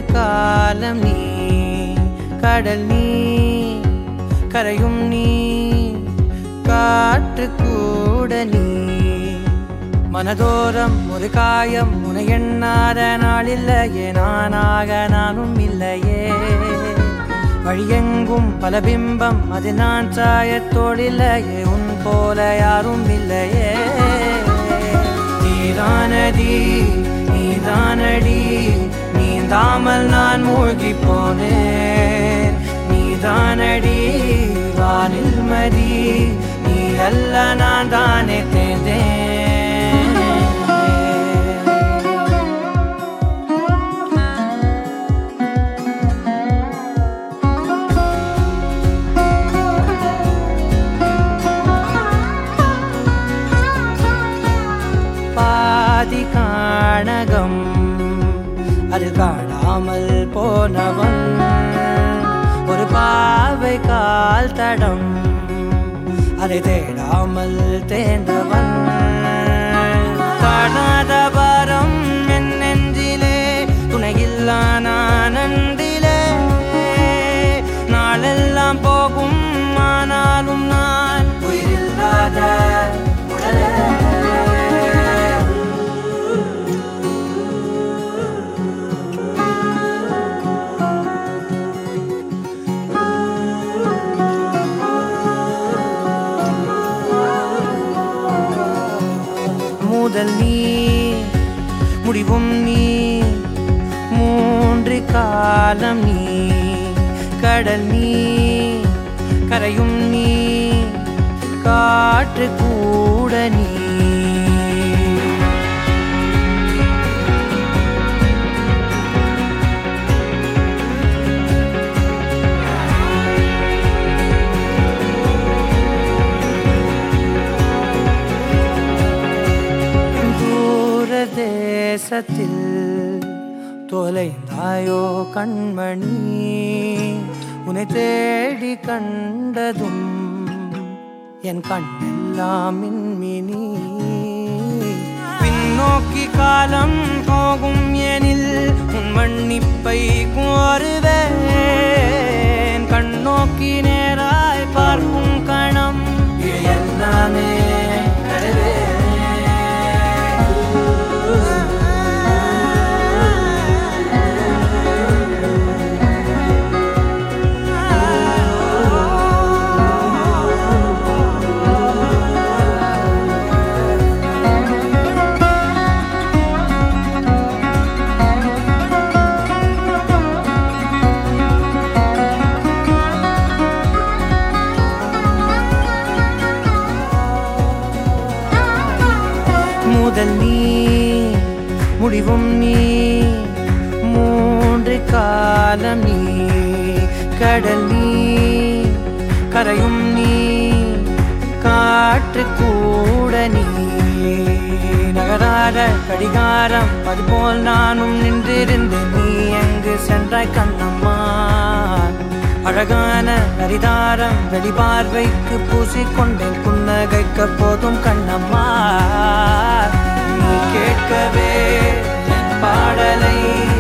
காலம் நீ கடல் நீ கரையும் நீ காற்று கூட நீ மனதோரம் ஒரு காயம் உனை எண்ணாத நாளில்லையே நானாக நானும் இல்லையே வழியெங்கும் பல பிம்பம் அது நான் சாயத்தோடில்லையே உன் போல யாரும் இல்லையே நீதானடி நீதானடி நீந்தாமல் நான் மூழ்கி போனேன் நீதானடி வானில் மதி நீ அல்ல நான் தானே தேர்ந்தேன் காணகம் அது காணாமல் போனவன் ஒரு பாவை கால் தடம் அதை தேடாமல் தேர்ந்தவன் காணாத பாரம் என் நெஞ்சிலே துணையில்லா நான் அன்றிலே நாளெல்லாம் போகும் ஆனாலும் நான் உயிரில்லாத உடலே முதல் நீ முடிவும் நீ மூன்று காலம் நீ கடல் நீ கரையும் நீ காற்று கூட நீ தேசத்தில் தொலைந்தாயோ கண்மணி உன்னை தேடி கண்டதும் என் கண்ணெல்லாம் மின்மினி பின்னோக்கி காலம் போகும் எனில் உன் மன்னிப்பை கோருவேன் கண்ணோக்கி நேராய் பார்க்கும் கணம் எல்லாமே முதல் நீ முடிவும் நீ மூன்று காலம் நீ கடல் நீ கரையும் நீ காற்று கூட நீ நகராத கடிகாரம் அதுபோல் நானும் நின்றிருந்தேன் நீ எங்கு சென்றாய் கண்ணம்மா அழகான நரிதாரம் வெளிபார்வைக்கு பூசிக்கொண்டேன் புன்னகைக்க போதும் கண்ணம்மா நீ கேட்கவே என் பாடலை